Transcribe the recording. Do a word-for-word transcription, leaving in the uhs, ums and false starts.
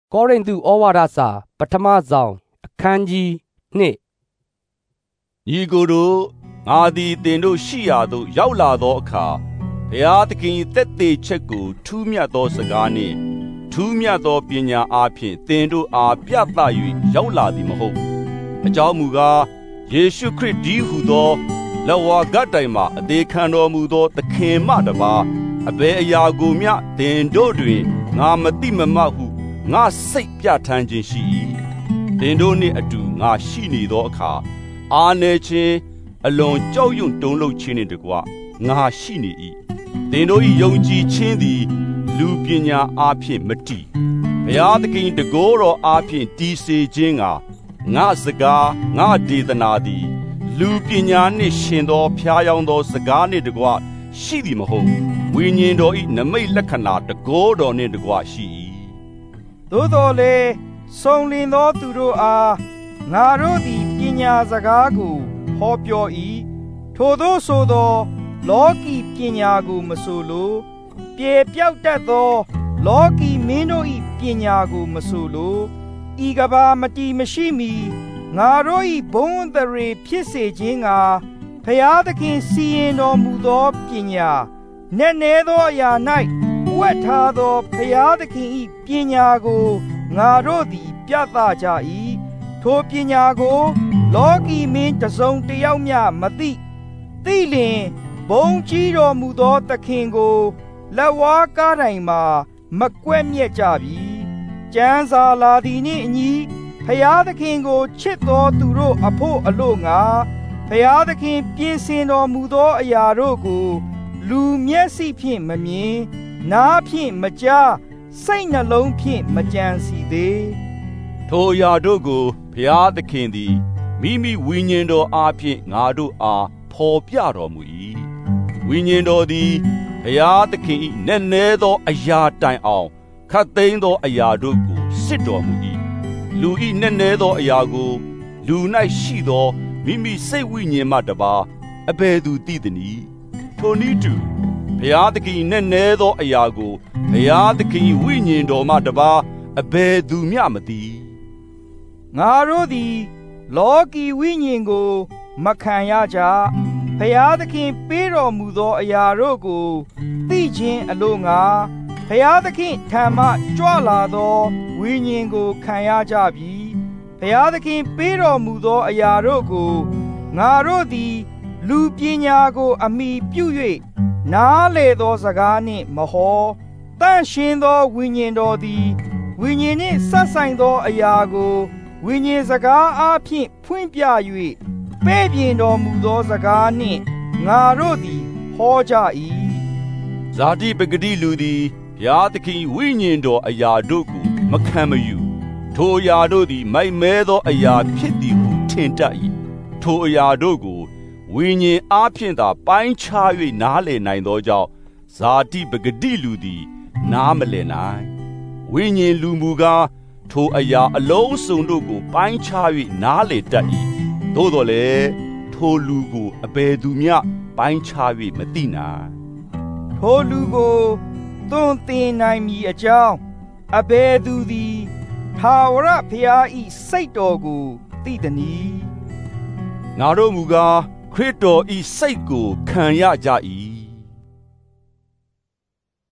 ကောရိန္သုဩဝါဒစာပထမဆောင်အခန်းကြီးနှစ်ညီကိုတို့ငါသည်သင်တို့ရှိရာသို့ရောက်လာသောအခါဘုရားသခင်၏သက်သေချက်ကိုထူးမြတ်သောစကားနှင့်ထူးမြတ်သောပညာအားဖြင့်သင်တို့အားပြသ၍ရောက်လာသည်မဟုတ်အကြောင်းမူကားယေရှုခရစ်ဒီဟုသောလက်ဝါးကတိုင်မှအသေးခံတော်မူသောသခင်မှတပါအဘယ်အရာကိုမျှသင်တို့တွင်ငါမသိမမှတ်ဟုငါစိတ်ပြထမ်းခြင်းရှိ၏သင်တို့နှင့်အတူငါရှိနေသောအခါအာနေခြင်းအလွန်ကြောက်ရွံ့တုန်လှုပ်ခြင်းနှင့်တကွငါရှိနေ၏သင်တို့၏ယုံကြည်ခြင်းသည်လူပညာအားဖြင့်မတည်ဘုရားသခင်တကိုးတော်အားဖြင့်တည်စေခြင်းကငါစကားငါဒေသနာသည်လူပညာနှင့်ရှင်သောဖျားယောင်းသောစကားနှင့်တကွရှိသည်မဟုတ်ဝိညာဉ်တော်၏နမိတ်လက္ခဏာတကိုးတော်နှင့်တကွရှိ၏သို့တော်လည်းစုံလင်သောသူတို့အားငါတို့သည်ပညာစကားကိုဟောပြော၏ထိုသို့ဆိုသောလောကီပညာကိုမဆိုလိုပြေပြောက်တတ်သောလောကီမင်းတို့၏ပညာကိုမဆိုလိုဤကဘာမတီမရှိမီငါတို့၏ဘုံအသရေဖြစ်စေခြင်းကဖျားသခင်စီရင်တော်မူသောပညာနက်နဲသောအရာ၌ဝတ်ထားသောဖျားသခင်၏ပညာကိုငါတို့သည်ပြသကြ၏ထိုပညာကိုလောကီမင်းတစုံတယောက်မျှမသိသိလျင်ဘုံကြီးတော်မူသောသခင်ကိုလက်ဝါးကားတိုင်မှာမကွက်မြက်ကြပြီကျမ်းစာလာသည်နှင့်အညီဖျားသခင်ကိုချစ်သောသူတို့အဖို့အလို့ငါဖျားသခင်ပြင်ဆင်တော်မူသောအရာတို့ကိုလူမျက်စိဖြင့်မမြင်နားဖြင့်မကြားစိတ်နှလုံးဖြင့်မကြံစီသေးထိုအရာတို့ကိုဘုရားသခင်သည်မိမိဝိညာဉ်တော်အားဖြင့်ငါတို့အားဖော်ပြတော်မူ၏ဝိညာဉ်တော်သည်ဘုရားသခင်၏နက်နဲသောအရာတိုင်အောင်ခတ်သိမ်းသောအရာတို့ကိုစစ်တော်မူ၏လူ၏နက်နဲသောအရာကိုလူ၌ရှိသောမိမိစိတ်ဝိညာဉ်မှတပါအဘယ်သူသိသနည်းထိုနည်းတူဘုရားသခင်နက်နဲသောအရာကိုဘုရားသခင်ဝိညာဉ်တော်မှတပါအဘယ်သူမျှမသိငါတို့သည်လောကီဝိညာဉ်ကိုမခံရကြဘုရားသခင်ပေးတော်မူသောအရာတို့ကိုသိခြင်းအလို့ငါဘုရားသခင်ထံမှကြွလာသောဝိညာဉ်ကိုခံရကြပြီဘုရားသခင်ပေးတော်မူသောအရာတို့ကိုငါတို့သည်လူပညာကိုအမိပြု၍နားလေသောစကားနှင့်မဟောတန့်ရှင်းသောဝိညာဉ်တော်သည်ဝိညာဉ်နှင့်ဆက်ဆိုင်သောအရာကိုဝိညာဉ်စကားအားဖြင့်ဖွင့်ပြ၍ပဲ့ပြင်တော်မူသောစကားနှင့်ငါတို့သည်ဟောကြ၏ဇာတိပဂတိလူသည်ဘုရားသခင်ဝိညာဉ်တော်အရာတို့ကိုမခံမယူထိုအရာတို့သည်မိုက်မဲသောအရာဖြစ်သည်ဟုထင်တတ်၏ထိုအရာတို့ကိုဝိညာဉ်အားဖြင့်သာပိုင်းခြား၍နားလည်နိုင်သောကြောင့်ဇာတိပဂတိလူသည်နားမလည်နိုင်ဝိညာဉ်လူမူကားထိုအရာအလုံးစုံတို့ကိုပိုင်းခြား၍နားလည်တတ်၏သို့တော်လည်းထိုလူကိုအဘယ်သူမျှပိုင်းခြား၍မသိနိုင်ထိုလူကိုသွန်သင်နိုင်မည်အကြောင်းအဘယ်သူသည်ထာဝရဘုရား၏စိတ်တော်ကိုသိသနည်းငါတို့မူကားခရစ်တော်၏စိတ်ကိုခံရကြ၏